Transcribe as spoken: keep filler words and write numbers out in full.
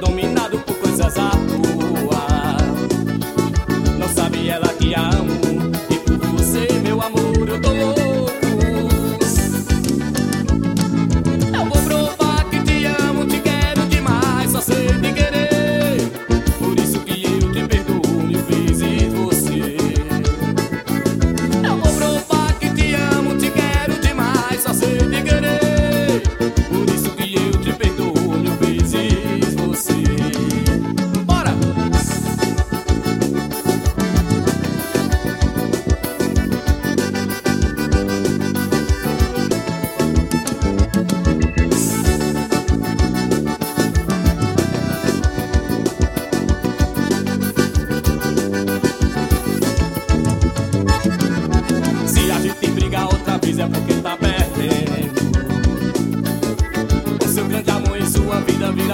dominado por coisas à toa. Não sabe ela que a amo, e por você, meu amor, eu tô louco. Eu vou provar que te amo, te quero demais, só sei de querer. Por isso que eu te perdoo mil vezes você. Eu vou provar que te amo, te quero demais, só sei de querer. Por isso que eu te perdoo mil vezes você. Bora! Se a gente brigar outra vez é porque tá perdendo. O seu grande amor em sua vida vira